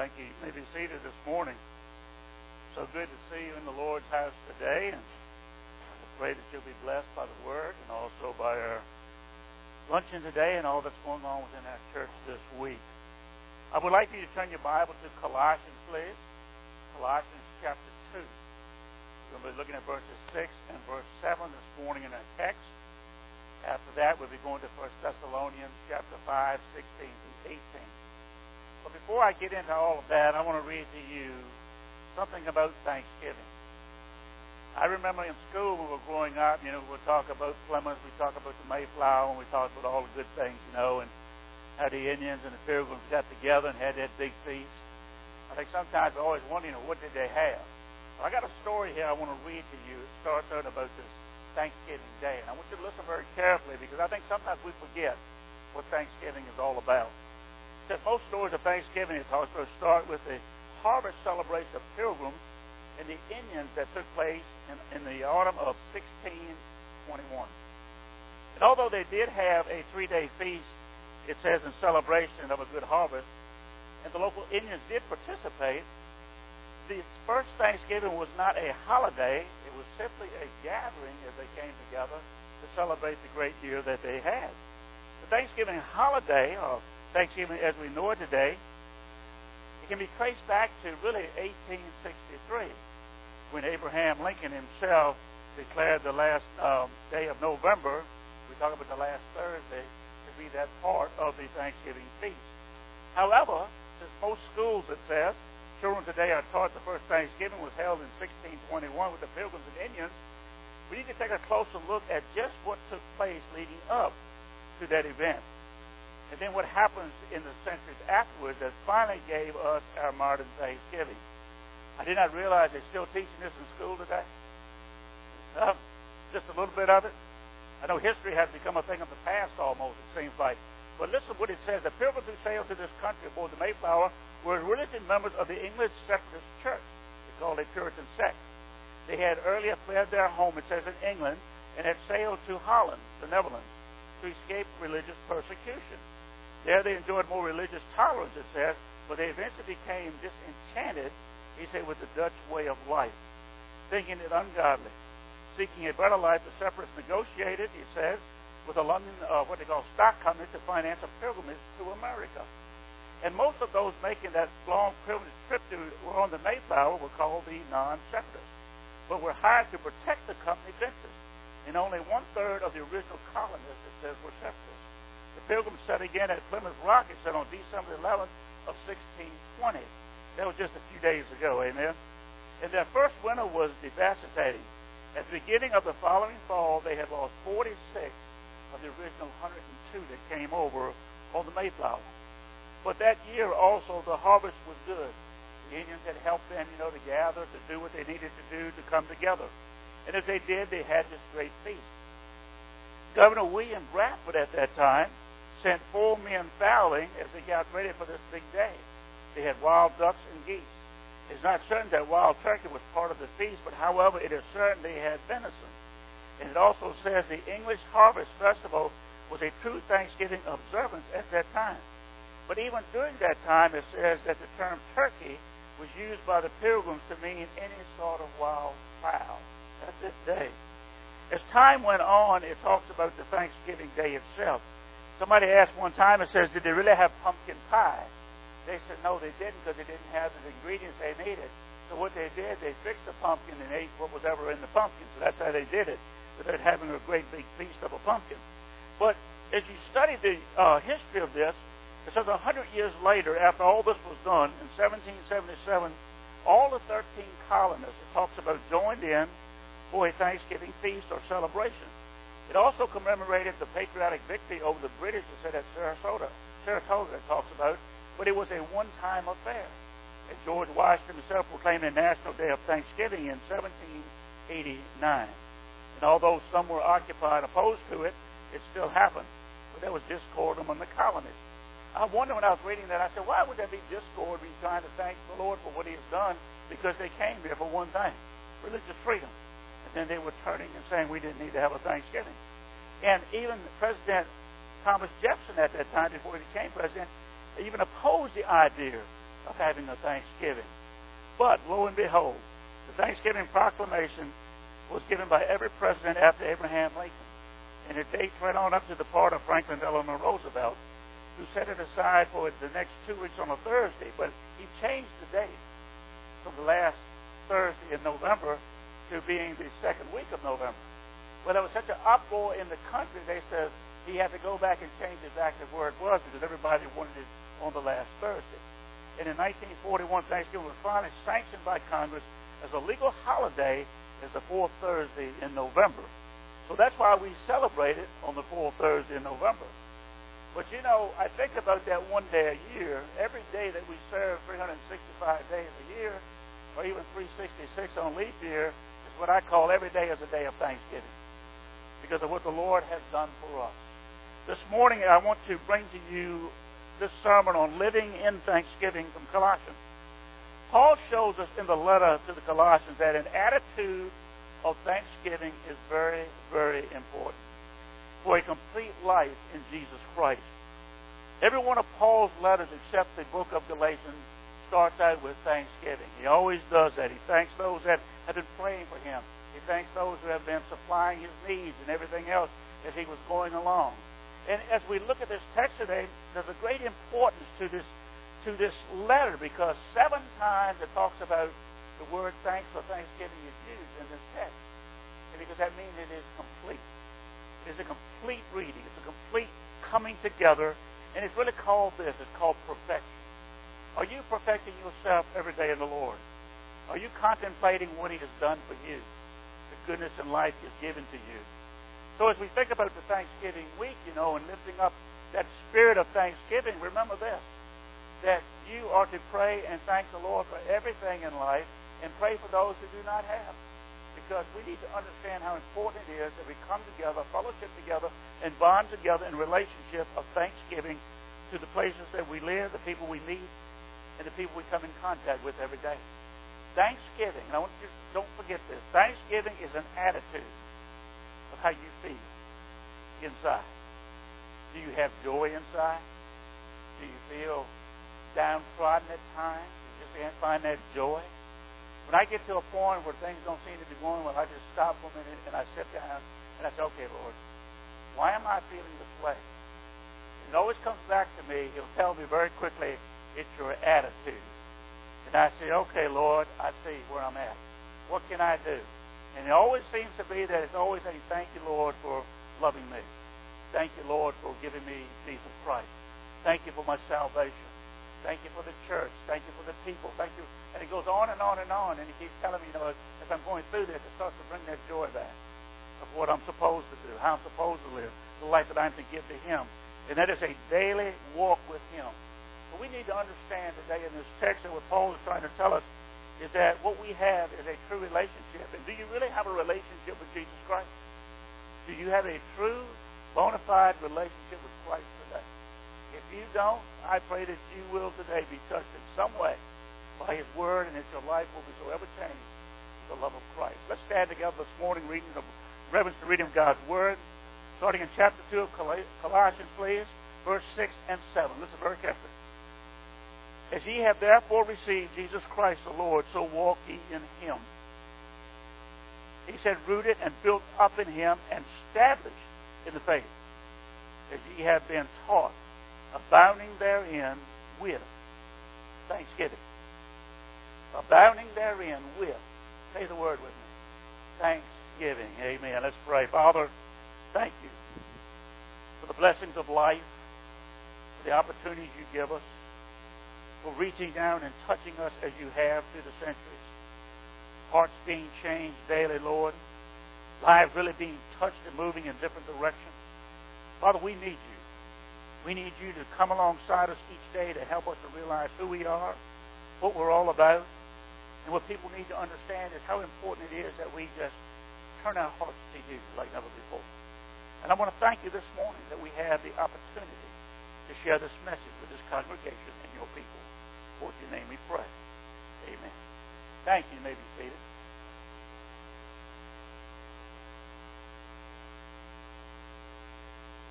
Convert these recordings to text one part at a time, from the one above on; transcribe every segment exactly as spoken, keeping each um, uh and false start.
Thank you. You may be seated this morning. So good to see you in the Lord's house today, and I pray that you'll be blessed by the Word and also by our luncheon today and all that's going on within our church this week. I would like you to turn your Bible to Colossians, please. Colossians chapter two. We're going to be looking at verses six and verse seven this morning in our text. After that, we'll be going to First Thessalonians chapter five, sixteen through eighteen. But before I get into all of that, I want to read to you something about Thanksgiving. I remember in school when we were growing up, you know, we'd talk about Plymouth, we talk about the Mayflower, and we talked about all the good things, you know, and how the Indians and the Pilgrims got together and had that big feast. I think sometimes I always wonder, you know, what did they have? Well, I got a story here I want to read to you. It starts out about this Thanksgiving Day, and I want you to listen very carefully because I think sometimes we forget what Thanksgiving is all about. It says most stories of Thanksgiving is supposed to start with the harvest celebration of Pilgrims and the Indians that took place in, in the autumn of sixteen twenty-one. And although they did have a three-day feast, it says in celebration of a good harvest, and the local Indians did participate, this first Thanksgiving was not a holiday. It was simply a gathering as they came together to celebrate the great year that they had. The Thanksgiving holiday, or Thanksgiving as we know it today, it can be traced back to really eighteen sixty-three, when Abraham Lincoln himself declared the last um, day of November, we talk about the last Thursday, to be that part of the Thanksgiving feast. However, since most schools, it says, children today are taught the first Thanksgiving was held in sixteen twenty-one with the Pilgrims and Indians, we need to take a closer look at just what took place leading up to that event. And then what happens in the centuries afterwards that finally gave us our modern Thanksgiving. I did not realize they're still teaching this in school today. Uh, just a little bit of it. I know history has become a thing of the past almost, it seems like. But listen to what it says. The Pilgrims who sailed to this country aboard the Mayflower were religious members of the English Separatist Church. It's called a Puritan sect. They had earlier fled their home, it says, in England, and had sailed to Holland, the Netherlands, to escape religious persecution. There they enjoyed more religious tolerance, it says, but they eventually became disenchanted, he said, with the Dutch way of life, thinking it ungodly. Seeking a better life, the separatists negotiated, he says, with a London, uh, what they call stock company, to finance a pilgrimage to America. And most of those making that long pilgrimage trip to, were on the Mayflower were called the non-separatists, but were hired to protect the company's interests. And only one-third of the original colonists, it says, were separatists. The Pilgrims set again at Plymouth Rock, it said, on December eleventh of sixteen twenty. That was just a few days ago, amen? And their first winter was devastating. At the beginning of the following fall, they had lost forty-six of the original one hundred two that came over on the Mayflower. But that year also the harvest was good. The Indians had helped them, you know, to gather, to do what they needed to do, to come together. And as they did, they had this great feast. Governor William Bradford at that time sent four men fowling as they got ready for this big day. They had wild ducks and geese. It's not certain that wild turkey was part of the feast, but however, it is certain they had venison. And it also says the English Harvest Festival was a true Thanksgiving observance at that time. But even during that time, it says that the term turkey was used by the Pilgrims to mean any sort of wild fowl. That's this day. As time went on, it talks about the Thanksgiving Day itself. Somebody asked one time, it says, did they really have pumpkin pie? They said, no, they didn't, because they didn't have the ingredients they needed. So what they did, they fixed the pumpkin and ate what was ever in the pumpkin. So that's how they did it, without having a great big feast of a pumpkin. But as you study the uh, history of this, it says a hundred years later, after all this was done, in seventeen seventy-seven, all the thirteen colonists, it talks about, joined in for a Thanksgiving feast or celebration. It also commemorated the patriotic victory over the British, it said, at Saratoga, Saratoga it talks about, but it was a one-time affair. And George Washington himself proclaimed a national day of Thanksgiving in seventeen eighty-nine. And although some were occupied, opposed to it, it still happened. But there was discord among the colonists. I wonder when I was reading that, I said, why would there be discord when he's trying to thank the Lord for what he has done? Because they came here for one thing, religious freedom. And they were turning and saying we didn't need to have a Thanksgiving. And even President Thomas Jefferson at that time, before he became president, even opposed the idea of having a Thanksgiving. But, lo and behold, the Thanksgiving proclamation was given by every president after Abraham Lincoln. And it dates right on up to the part of Franklin Delano Roosevelt, who set it aside for the next two weeks on a Thursday. But he changed the date from the last Thursday in November to being the second week of November. Well, there was such an uproar in the country, they said he had to go back and change exactly where it was because everybody wanted it on the last Thursday. And in nineteen forty-one, Thanksgiving was finally sanctioned by Congress as a legal holiday as the fourth Thursday in November. So that's why we celebrate it on the fourth Thursday in November. But you know, I think about that one day a year. Every day that we serve three hundred sixty-five days a year, or even three hundred sixty-six on leap year, is what I call every day is a day of Thanksgiving because of what the Lord has done for us. This morning I want to bring to you this sermon on living in Thanksgiving from Colossians. Paul shows us in the letter to the Colossians that an attitude of thanksgiving is very, very important for a complete life in Jesus Christ. Every one of Paul's letters except the book of Galatians starts out with thanksgiving. He always does that. He thanks those that have been praying for him. He thanks those who have been supplying his needs and everything else as he was going along. And as we look at this text today, there's a great importance to this to this letter because seven times it talks about the word thanks or thanksgiving is used in this text. And because that means it is complete. It is a complete reading. It's a complete coming together. And it's really called this. It's called perfection. Are you perfecting yourself every day in the Lord? Are you contemplating what he has done for you? The goodness and life he has given to you. So as we think about the Thanksgiving week, you know, and lifting up that spirit of thanksgiving, remember this, that you are to pray and thank the Lord for everything in life and pray for those who do not have. Because we need to understand how important it is that we come together, fellowship together, and bond together in relationship of thanksgiving to the places that we live, the people we meet, and the people we come in contact with every day. Thanksgiving, and I want you to don't forget this, Thanksgiving is an attitude of how you feel inside. Do you have joy inside? Do you feel downtrodden at times? Do you just find that joy? When I get to a point where things don't seem to be going well, I just stop for a minute and I sit down and I say, okay, Lord, why am I feeling this way? And it always comes back to me. He'll tell me very quickly, it's your attitude. And I say, okay, Lord, I see where I'm at. What can I do? And it always seems to be that it's always a thank you, Lord, for loving me. Thank you, Lord, for giving me Jesus Christ. Thank you for my salvation. Thank you for the church. Thank you for the people. Thank you. And it goes on and on and on. And he keeps telling me, you know, as I'm going through this, it starts to bring that joy back of what I'm supposed to do, how I'm supposed to live, the life that I'm to give to him. And that is a daily walk with him. But we need to understand today in this text that what Paul is trying to tell us is that what we have is a true relationship. And do you really have a relationship with Jesus Christ? Do you have a true, bona fide relationship with Christ today? If you don't, I pray that you will today be touched in some way by his word and that your life will be so ever changed with the love of Christ. Let's stand together this morning reading the reverence to reading of God's word. Starting in chapter two of Colossians, please, verse six and seven. Listen very carefully. As ye have therefore received Jesus Christ the Lord, so walk ye in him. He said, rooted and built up in him and established in the faith. As ye have been taught, abounding therein with thanksgiving. Abounding therein with, say the word with me, thanksgiving. Amen. Let's pray. Father, thank you for the blessings of life, for the opportunities you give us, for reaching down and touching us as you have through the centuries. Hearts being changed daily, Lord. Lives really being touched and moving in different directions. Father, we need you. We need you to come alongside us each day to help us to realize who we are, what we're all about, and what people need to understand is how important it is that we just turn our hearts to you like never before. And I want to thank you this morning that we have the opportunity to share this message with this congregation and your people. For your name we pray. Amen. Thank you. You may be seated.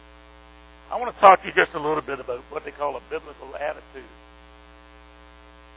I want to talk to you just a little bit about what they call a biblical attitude.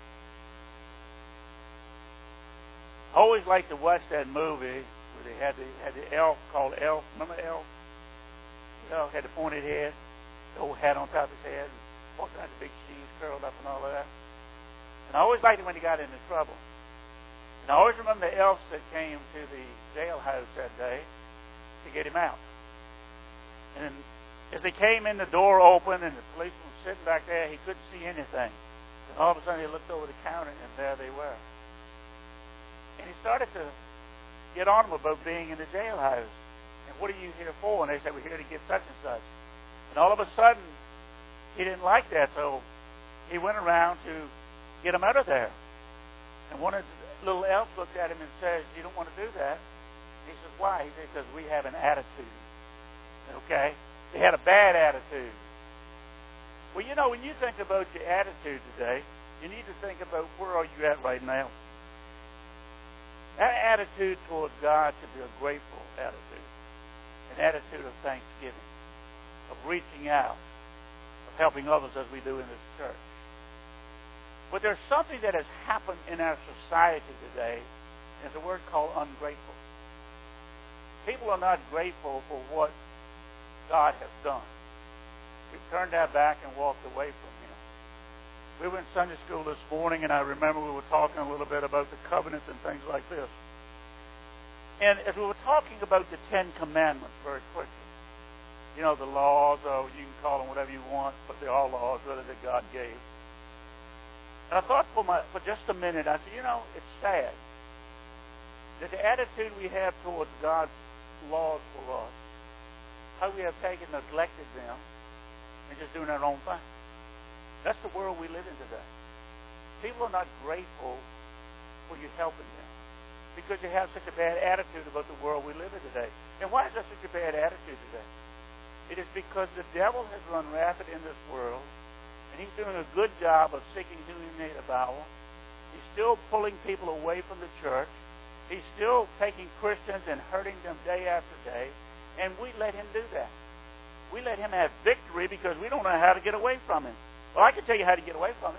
I always liked to watch that movie where they had the, had the elf called Elf. Remember Elf? The elf had the pointed head, the old hat on top of his head, and walked around the big cheese curled up and all of that. And I always liked it when he got into trouble. And I always remember the elves that came to the jailhouse that day to get him out. And as they came in, the door opened, and the policeman was sitting back there. He couldn't see anything. And all of a sudden, he looked over the counter, and there they were. And he started to get on them about being in the jailhouse. And what are you here for? And they said, we're here to get such and such. And all of a sudden, he didn't like that, so he went around to get them out of there. And one of the little elves looked at him and says, you don't want to do that. He says, why? He says, because we have an attitude. Okay? They had a bad attitude. Well, you know, when you think about your attitude today, you need to think about where are you at right now. That attitude towards God should be a grateful attitude. An attitude of thanksgiving, of reaching out, of helping others as we do in this church. But there's something that has happened in our society today, and it's a word called ungrateful. People are not grateful for what God has done. We've turned our back and walked away from Him. We were in Sunday school this morning, and I remember we were talking a little bit about the covenants and things like this. And as we were talking about the Ten Commandments very quickly, you know, the laws, or you can call them whatever you want, but they're all laws, really, that God gave. And I thought for, my, for just a minute, I said, you know, it's sad that the attitude we have towards God's laws for us, how we have taken, neglected them, and just doing our own thing. That's the world we live in today. People are not grateful for you helping them because you have such a bad attitude about the world we live in today. And why is that such a bad attitude today? It is because the devil has run rapid in this world, and he's doing a good job of seeking whom he may devour. He's still pulling people away from the church. He's still taking Christians and hurting them day after day, and we let him do that. We let him have victory because we don't know how to get away from him. Well, I can tell you how to get away from him.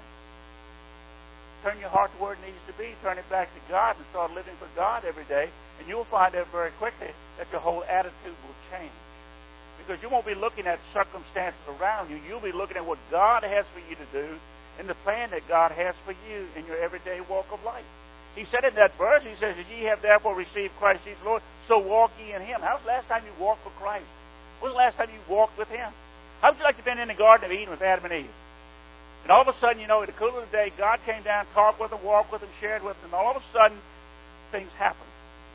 Turn your heart to where it needs to be. Turn it back to God and start living for God every day, and you'll find out very quickly that your whole attitude will change. Because you won't be looking at circumstances around you. You'll be looking at what God has for you to do and the plan that God has for you in your everyday walk of life. He said in that verse, he says, as ye have therefore received Christ Jesus Lord, so walk ye in Him. How's the last time you walked for Christ? When was the last time you walked with Him? How would you like to have been in the Garden of Eden with Adam and Eve? And all of a sudden, you know, in the cool of the day, God came down, talked with them, walked with them, shared with them, and all of a sudden, things happened.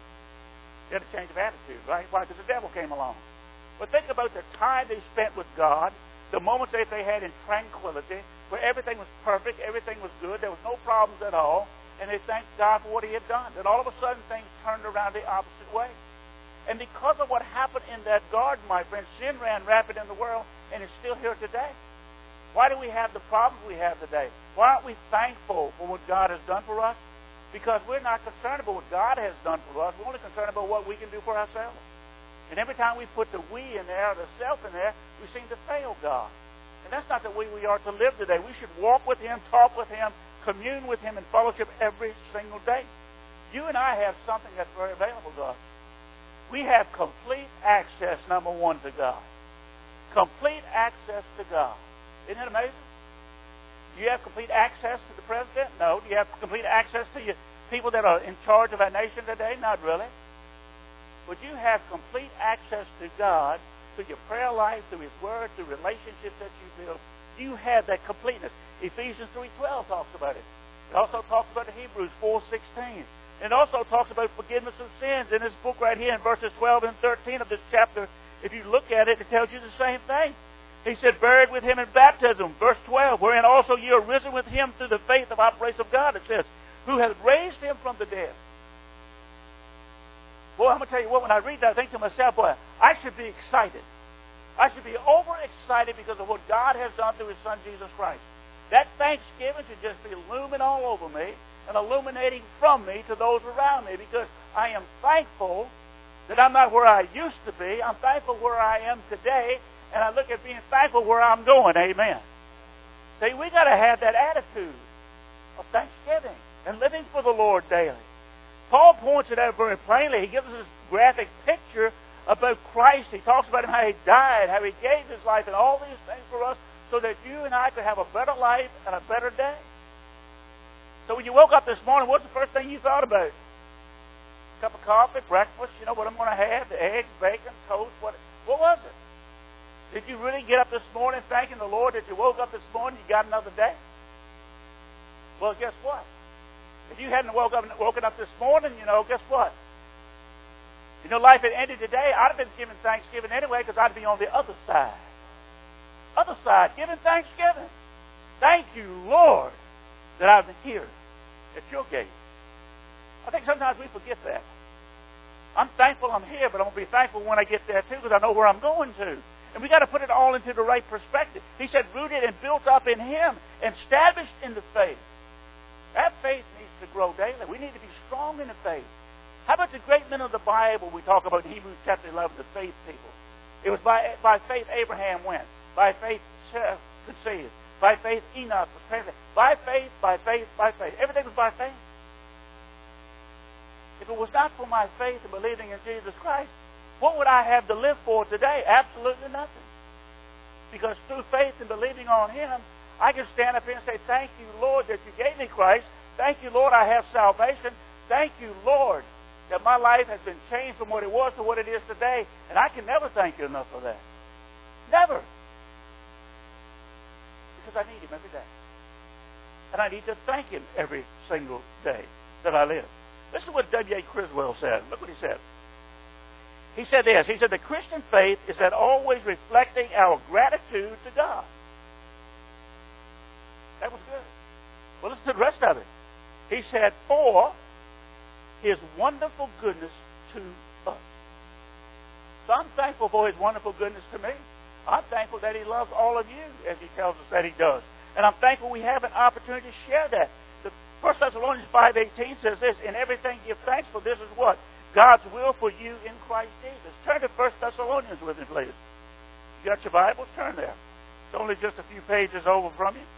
They had a change of attitude, right? Why? Because the devil came along. But think about the time they spent with God, the moments that they had in tranquility, where everything was perfect, everything was good, there was no problems at all, and they thanked God for what He had done. Then all of a sudden, things turned around the opposite way. And because of what happened in that garden, my friends, sin ran rapid in the world, and it's still here today. Why do we have the problems we have today? Why aren't we thankful for what God has done for us? Because we're not concerned about what God has done for us. We're only concerned about what we can do for ourselves. And every time we put the we in there, or the self in there, we seem to fail God. And that's not the way we are to live today. We should walk with Him, talk with Him, commune with Him, and fellowship every single day. You and I have something that's very available to us. We have complete access, number one, to God. Complete access to God. Isn't it amazing? Do you have complete access to the president? No. Do you have complete access to your people that are in charge of our nation today? Not really. But you have complete access to God through your prayer life, through His Word, through relationships that you build. You have that completeness. Ephesians three twelve talks about it. It also talks about it in Hebrews four sixteen. And it also talks about forgiveness of sins in this book right here in verses twelve and thirteen of this chapter. If you look at it, it tells you the same thing. He said, buried with Him in baptism, verse twelve, wherein also ye are risen with Him through the faith of our grace of God, it says, who hath raised Him from the dead. Boy, I'm going to tell you what, when I read that, I think to myself, boy, I should be excited. I should be overexcited because of what God has done through His Son, Jesus Christ. That thanksgiving should just be looming all over me and illuminating from me to those around me, because I am thankful that I'm not where I used to be. I'm thankful where I am today, and I look at being thankful where I'm going. Amen. See, we got to have that attitude of thanksgiving and living for the Lord daily. Paul points it out very plainly. He gives us this graphic picture about Christ. He talks about him, how he died, how he gave his life, and all these things for us so that you and I could have a better life and a better day. So when you woke up this morning, what's the first thing you thought about? A cup of coffee, breakfast, you know what I'm going to have, the eggs, bacon, toast, what, what was it? Did you really get up this morning thanking the Lord that you woke up this morning and you got another day? Well, guess what? If you hadn't woke up, woken up this morning, you know, guess what? You know, life had ended today. I'd have been giving Thanksgiving anyway because I'd be on the other side. Other side, giving Thanksgiving. Thank you, Lord, that I'm here at your gate. I think sometimes we forget that. I'm thankful I'm here, but I'm going to be thankful when I get there too because I know where I'm going to. And we got to put it all into the right perspective. He said, rooted and built up in Him and established in the faith. That faith needs to grow daily. We need to be strong in the faith. How about the great men of the Bible we talk about in Hebrews chapter eleven, the faith people? It was by, by faith Abraham went. By faith Sarah conceived. By faith Enoch was pregnant. By faith, by faith, by faith. Everything was by faith. If it was not for my faith and believing in Jesus Christ, what would I have to live for today? Absolutely nothing. Because through faith and believing on Him, I can stand up here and say, thank you, Lord, that you gave me Christ. Thank you, Lord, I have salvation. Thank you, Lord, that my life has been changed from what it was to what it is today. And I can never thank you enough for that. Never. Because I need Him every day. And I need to thank Him every single day that I live. Listen to what W A Criswell said. Look what he said. He said this. He said, the Christian faith is that always reflecting our gratitude to God. That was good. Well, listen to the rest of it. He said, for His wonderful goodness to us. So I'm thankful for His wonderful goodness to me. I'm thankful that He loves all of you, as He tells us that He does. And I'm thankful we have an opportunity to share that. The First Thessalonians five eighteen says this, in everything give thanks, for this is what? God's will for you in Christ Jesus. Turn to First Thessalonians with me, please. You got your Bibles? Turn there. It's only just a few pages over from you.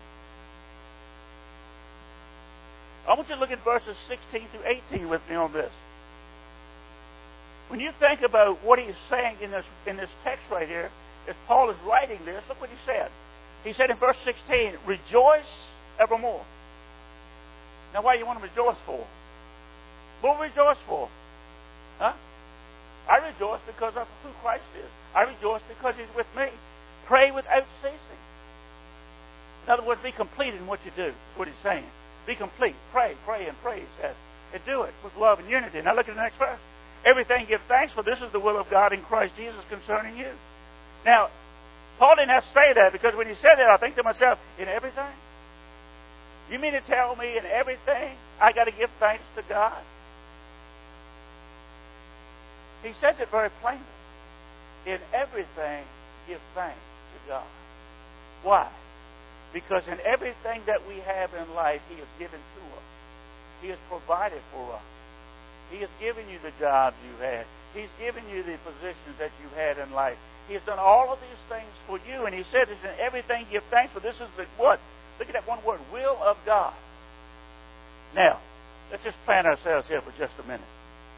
I want you to look at verses sixteen through eighteen with me on this. When you think about what he's saying in this, in this text right here, as Paul is writing this, look what he said. He said in verse sixteen, rejoice evermore. Now, why do you want to rejoice for? What rejoice for? Huh? I rejoice because of who Christ is. I rejoice because He's with me. Pray without ceasing. In other words, be complete in what you do. That's what he's saying. Be complete. Pray, pray, and pray, he says. And do it with love and unity. Now look at the next verse. Everything give thanks, for this is the will of God in Christ Jesus concerning you. Now, Paul didn't have to say that, because when he said that, I think to myself, in everything? You mean to tell me in everything I got to give thanks to God? He says it very plainly. In everything, give thanks to God. Why? Because in everything that we have in life, He has given to us. He has provided for us. He has given you the jobs you had. He's given you the positions that you had in life. He has done all of these things for you. And He said, in everything give thanks, for this is the what? Look at that one word, will of God. Now, let's just plant ourselves here for just a minute.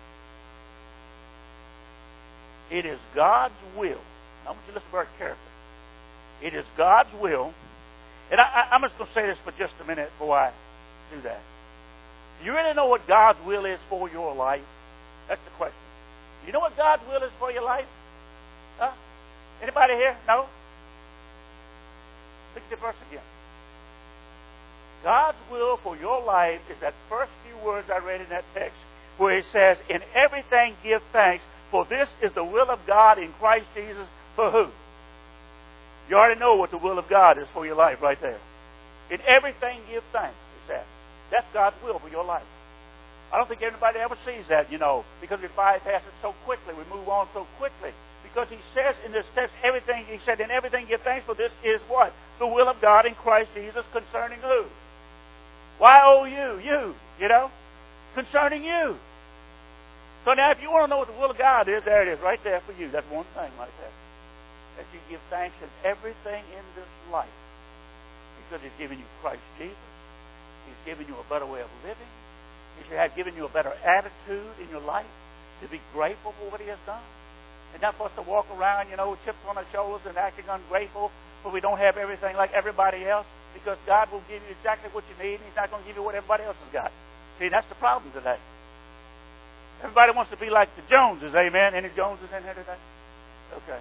It is God's will. I want you to listen very carefully. It is God's will. And I, I, I'm just going to say this for just a minute before I do that. Do you really know what God's will is for your life? That's the question. Do you know what God's will is for your life? Huh? Anybody here? No? Look at the verse again. God's will for your life is that first few words I read in that text, where it says, in everything give thanks, for this is the will of God in Christ Jesus for who? You already know what the will of God is for your life right there. In everything give thanks, it says. That's God's will for your life. I don't think anybody ever sees that, you know, because we bypass it so quickly. We move on so quickly. Because He says in this text, everything, He said, in everything give thanks, for this is what? The will of God in Christ Jesus concerning who? Y O U, you, you know? Concerning you. So now if you want to know what the will of God is, there it is, right there for you. That's one thing right there. That you give thanks in everything in this life. Because He's given you Christ Jesus. He's given you a better way of living. He's It should have given you a better attitude in your life to be grateful for what He has done. And not for us to walk around, you know, chips on our shoulders and acting ungrateful, but we don't have everything like everybody else, because God will give you exactly what you need, and He's not going to give you what everybody else has got. See, that's the problem today. Everybody wants to be like the Joneses, amen? Any Joneses in here today? Okay.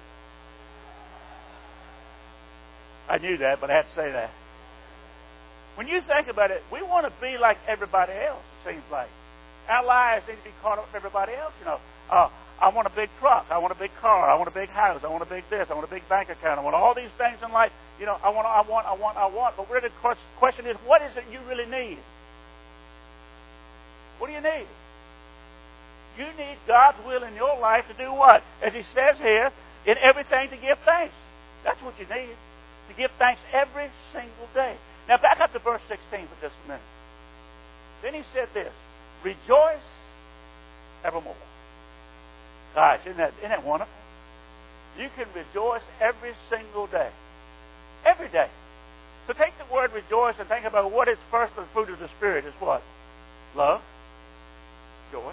I knew that, but I had to say that. When you think about it, we want to be like everybody else, it seems like. Our lives need to be caught up with everybody else, you know. Uh, I want a big truck. I want a big car. I want a big house. I want a big this. I want a big bank account. I want all these things in life. You know, I want, I want, I want, I want. But really the question is, what is it you really need? What do you need? You need God's will in your life to do what? As He says here, in everything to give thanks. That's what you need. To give thanks every single day. Now back up to verse sixteen for just a minute. Then He said this, rejoice evermore. Gosh, isn't that, isn't that wonderful? You can rejoice every single day. Every day. So take the word rejoice and think about what is first the fruit of the Spirit is what? Love, joy,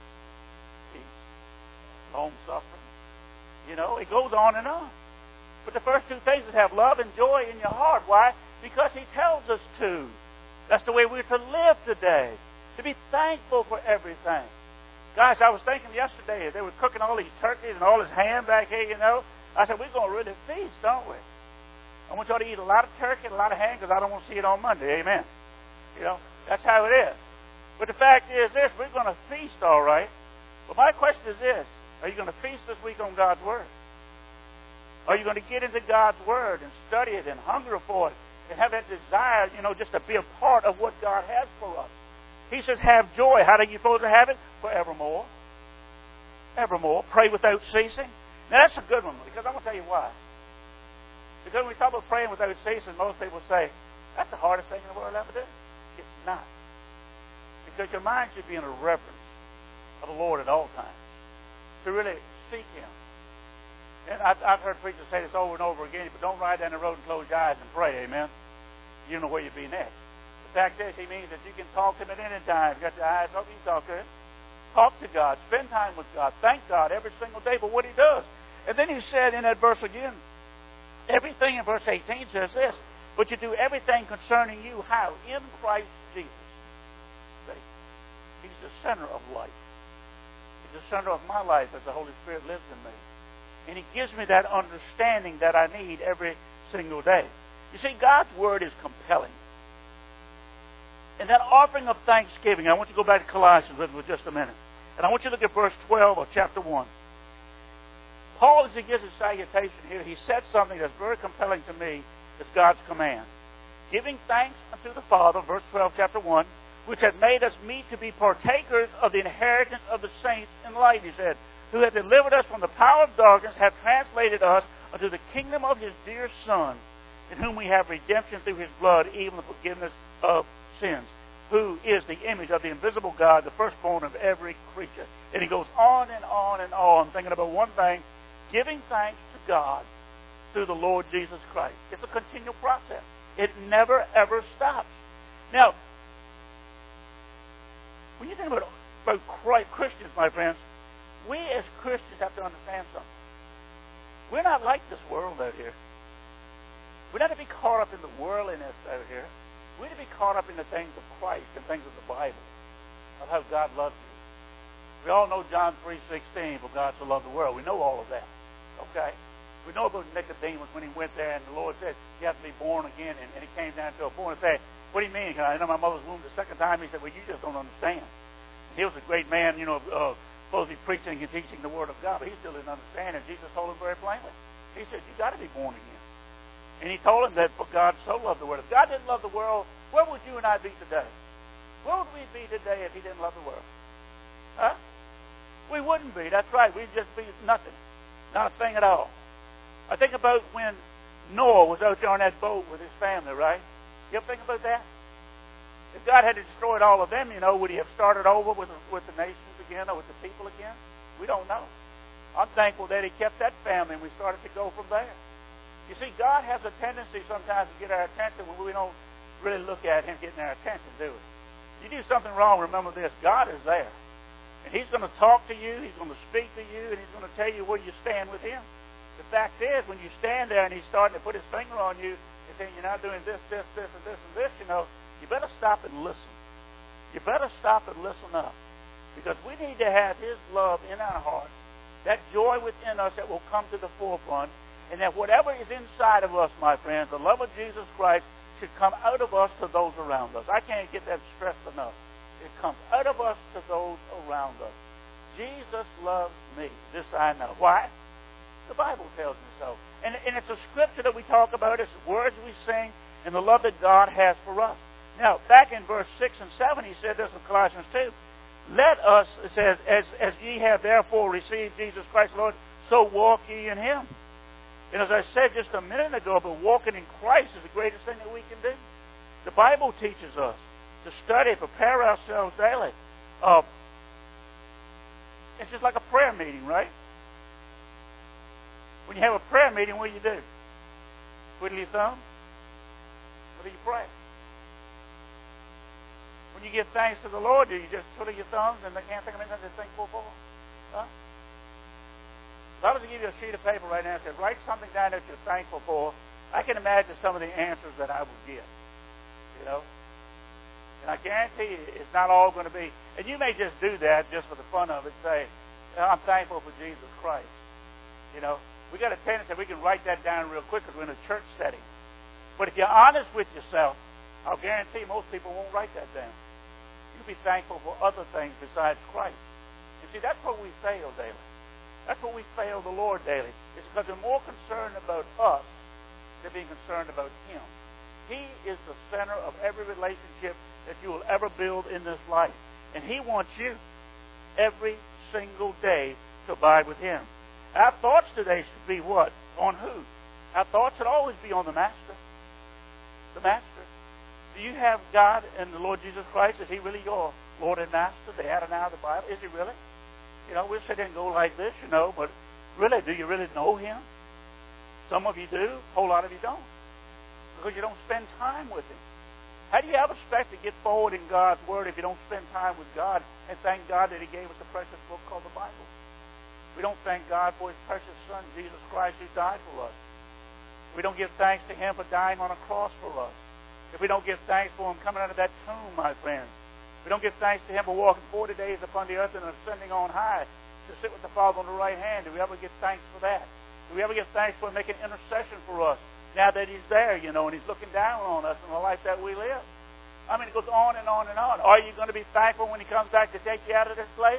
peace, long-suffering. You know, it goes on and on. But the first two things is have love and joy in your heart. Why? Because He tells us to. That's the way we're to live today. To be thankful for everything. Gosh, I was thinking yesterday, they were cooking all these turkeys and all this ham back here, you know. I said, we're going to really feast, don't we? I want y'all to eat a lot of turkey and a lot of ham because I don't want to see it on Monday. Amen. You know, that's how it is. But the fact is this, we're going to feast, all right. But my question is this, are you going to feast this week on God's Word? Are you going to get into God's Word and study it and hunger for it and have that desire, you know, just to be a part of what God has for us? He says, have joy. How are you supposed to have it? Forevermore. Evermore. Pray without ceasing. Now, that's a good one, because I'm going to tell you why. Because when we talk about praying without ceasing, most people say, that's the hardest thing in the world to ever do. It's not. Because your mind should be in a reverence of the Lord at all times. To really seek Him. And I've, I've heard preachers say this over and over again, but don't ride down the road and close your eyes and pray, amen? You don't know where you'll be next. The fact is, He means that you can talk to Him at any time. You got your eyes open, you can talk to Him. Talk to God. Spend time with God. Thank God every single day for what He does. And then He said in that verse again, everything in verse eighteen says this, but you do everything concerning you, how? In Christ Jesus. See? He's the center of life. He's the center of my life as the Holy Spirit lives in me. And He gives me that understanding that I need every single day. You see, God's Word is compelling. And that offering of thanksgiving, I want you to go back to Colossians with me for just a minute. And I want you to look at verse twelve of chapter one. Paul, as he gives his salutation here, he said something that's very compelling to me as God's command. Giving thanks unto the Father, verse twelve, chapter one, which hath made us meet to be partakers of the inheritance of the saints in light, he said, who hath delivered us from the power of darkness, hath translated us unto the kingdom of His dear Son, in whom we have redemption through His blood, even the forgiveness of sins, who is the image of the invisible God, the firstborn of every creature. And he goes on and on and on, thinking about one thing, giving thanks to God through the Lord Jesus Christ. It's a continual process. It never, ever stops. Now, when you think about, about Christians, my friends, we as Christians have to understand something. We're not like this world out here. We're not to be caught up in the worldliness out here. We're to be caught up in the things of Christ and things of the Bible, of how God loves you. We all know John three sixteen, for God so loved the world. We know all of that. Okay? We know about Nicodemus when he went there and the Lord said, you have to be born again. And, and he came down to a point and said, what do you mean? Can I enter my mother's womb the second time? He said, well, you just don't understand. And he was a great man, you know, uh, supposed to be preaching and teaching the Word of God, but he still didn't understand. And Jesus told him very plainly. He said, you got to be born again. And he told him that for God so loved the world. If God didn't love the world, where would you and I be today? Where would we be today if He didn't love the world? Huh? We wouldn't be. That's right. We'd just be nothing. Not a thing at all. I think about when Noah was out there on that boat with his family, right? You ever think about that? If God had destroyed all of them, you know, would He have started over with, with the nations again or with the people again? We don't know. I'm thankful that He kept that family and we started to go from there. You see, God has a tendency sometimes to get our attention when we don't really look at Him getting our attention, do we? You do something wrong, remember this. God is there. And He's going to talk to you. He's going to speak to you. And He's going to tell you where you stand with Him. The fact is, when you stand there and He's starting to put His finger on you and saying, you're not doing this, this, this, and this, and this, you know, you better stop and listen. You better stop and listen up. Because we need to have His love in our hearts, that joy within us that will come to the forefront, and that whatever is inside of us, my friends, the love of Jesus Christ should come out of us to those around us. I can't get that stressed enough. It comes out of us to those around us. Jesus loves me. This I know. Why? The Bible tells me so. And, and it's a scripture that we talk about. It's words we sing and the love that God has for us. Now, back in verse six and seven, he said this in Colossians two. Let us, it says, as, as ye have therefore received Jesus Christ, Lord, so walk ye in Him. And as I said just a minute ago, but walking in Christ is the greatest thing that we can do. The Bible teaches us to study, prepare ourselves daily. Uh, it's just like a prayer meeting, right? When you have a prayer meeting, what do you do? Twiddle your thumbs? Or do you pray? When you give thanks to the Lord, do you just twiddle your thumbs and they can't think of anything to thankful for? Huh? If I was to give you a sheet of paper right now and say, write something down that you're thankful for, I can imagine some of the answers that I would get. You know? And I guarantee you, it's not all going to be. And you may just do that just for the fun of it. Say, I'm thankful for Jesus Christ. You know, we got a tendency we can write that down real quick because we're in a church setting. But if you're honest with yourself, I'll guarantee most people won't write that down. You'll be thankful for other things besides Christ. And see, that's where we fail daily. That's where we fail the Lord daily. It's because we're more concerned about us than being concerned about Him. He is the center of every relationship that you will ever build in this life. And He wants you every single day to abide with Him. Our thoughts today should be what? On who? Our thoughts should always be on the Master. The Master. Do you have God and the Lord Jesus Christ? Is He really your Lord and Master? The Adonai of the Bible? Is He really? You know, we'll sit there and go like this, you know, but really, do you really know Him? Some of you do. A whole lot of you don't. Because you don't spend time with Him. How do you ever expect to get forward in God's Word if you don't spend time with God and thank God that He gave us a precious book called the Bible? We don't thank God for His precious Son, Jesus Christ, who died for us. We don't give thanks to Him for dying on a cross for us. If we don't give thanks for Him coming out of that tomb, my friends, we don't give thanks to Him for walking forty days upon the earth and ascending on high to sit with the Father on the right hand. Do we ever give thanks for that? Do we ever give thanks for Him making intercession for us now that He's there, you know, and He's looking down on us in the life that we live? I mean, it goes on and on and on. Are you going to be thankful when He comes back to take you out of this place?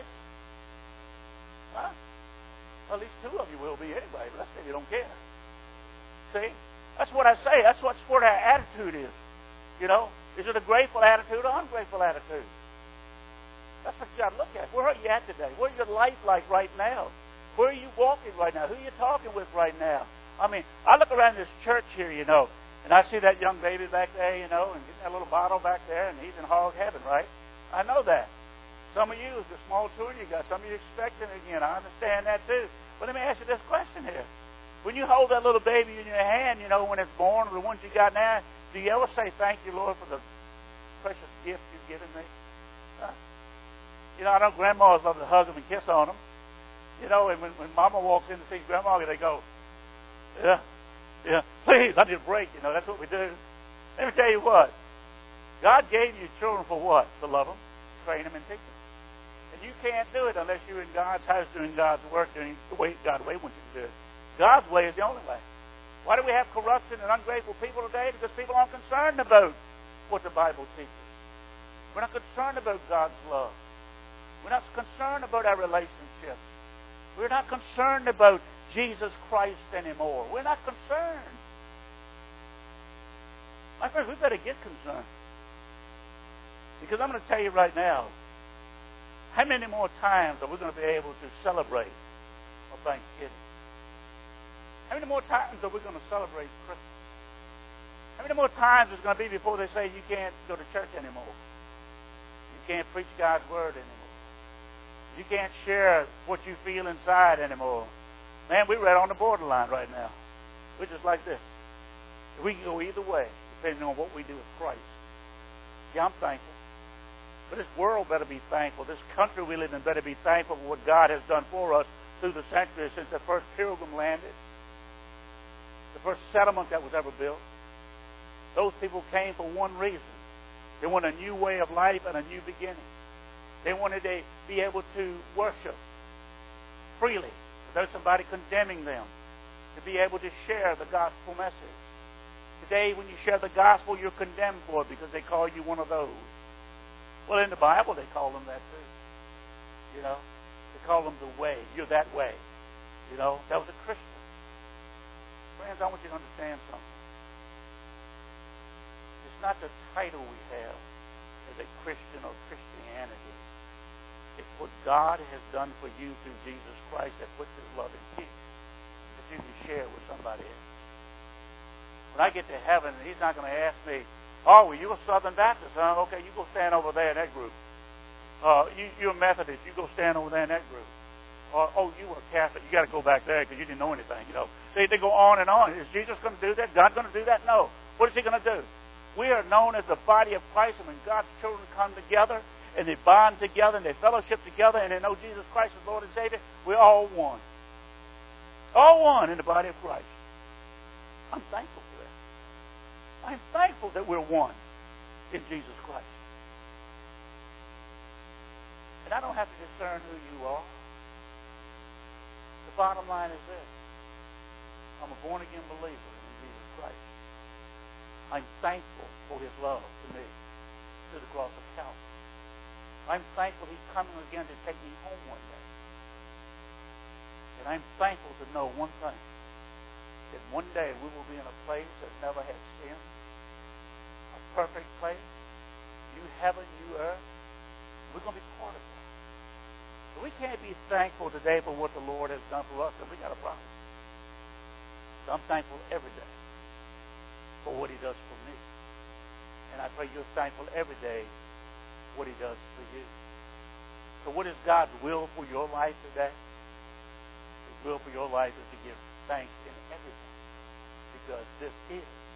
Huh? Well, at least two of you will be anyway. But let's say you don't care. See? That's what I say. That's what, what our attitude is. You know? Is it a grateful attitude or ungrateful attitude? That's what you got to look at. Where are you at today? What is your life like right now? Where are you walking right now? Who are you talking with right now? I mean, I look around this church here, you know, and I see that young baby back there, you know, and getting that little bottle back there, and he's in hog heaven, right? I know that. Some of you, it's a small children you got. Some of you expecting again. I understand that too. But let me ask you this question here. When you hold that little baby in your hand, you know, when it's born, or the ones you got now, do you ever say, thank you, Lord, for the precious gift you've given me? Huh? You know, I know grandmas love to hug them and kiss on them. You know, and when, when Mama walks in to see Grandma, they go, yeah, yeah, please, I need a break. You know, that's what we do. Let me tell you what. God gave you children for what? To love them, train them, and teach them. And you can't do it unless you're in God's house doing God's work, doing the way God's way wants you to do it. God's way is the only way. Why do we have corruption and ungrateful people today? Because people aren't concerned about what the Bible teaches. We're not concerned about God's love. We're not concerned about our relationships. We're not concerned about Jesus Christ anymore. We're not concerned. My friends, we better get concerned. Because I'm going to tell you right now, how many more times are we going to be able to celebrate a Thanksgiving? How many more times are we going to celebrate Christmas? How many more times is it going to be before they say you can't go to church anymore? You can't preach God's Word anymore. You can't share what you feel inside anymore. Man, we're right on the borderline right now. We're just like this. We can go either way, depending on what we do with Christ. Yeah, I'm thankful. But this world better be thankful. This country we live in better be thankful for what God has done for us through the centuries since the first pilgrim landed, the first settlement that was ever built. Those people came for one reason. They wanted a new way of life and a new beginning. They wanted to be able to worship freely without somebody condemning them, to be able to share the gospel message. Today, when you share the gospel, you're condemned for it because they call you one of those. Well, in the Bible, they call them that too. You know, they call them the way. You're that way. You know, that was a Christian. Friends, I want you to understand something. It's not the title we have as a Christian or Christianity. It's what God has done for you through Jesus Christ that puts His love in peace that you can share with somebody else. When I get to heaven, He's not going to ask me, oh, well, you're a Southern Baptist, huh? Okay, you go stand over there in that group. Uh, you, you're a Methodist, you go stand over there in that group. Or, oh, you were a Catholic, you got to go back there because you didn't know anything, you know. They, they go on and on. Is Jesus going to do that? God going to do that? No. What is He going to do? We are known as the body of Christ, and when God's children come together, and they bond together, and they fellowship together, and they know Jesus Christ as Lord and Savior, we're all one. All one in the body of Christ. I'm thankful for that. I'm thankful that we're one in Jesus Christ. And I don't have to discern who you are. The bottom line is this. I'm a born-again believer in Jesus Christ. I'm thankful for His love to me through the cross of Calvary. I'm thankful He's coming again to take me home one day. And I'm thankful to know one thing, that one day we will be in a place that never had sin, a perfect place, new heaven, new earth. We're going to be part of that. So we can't be thankful today for what the Lord has done for us, because we got a problem. So I'm thankful every day for what He does for me. And I pray you're thankful every day for what He does for you. So what is God's will for your life today? His will for your life is to give thanks in everything, because this is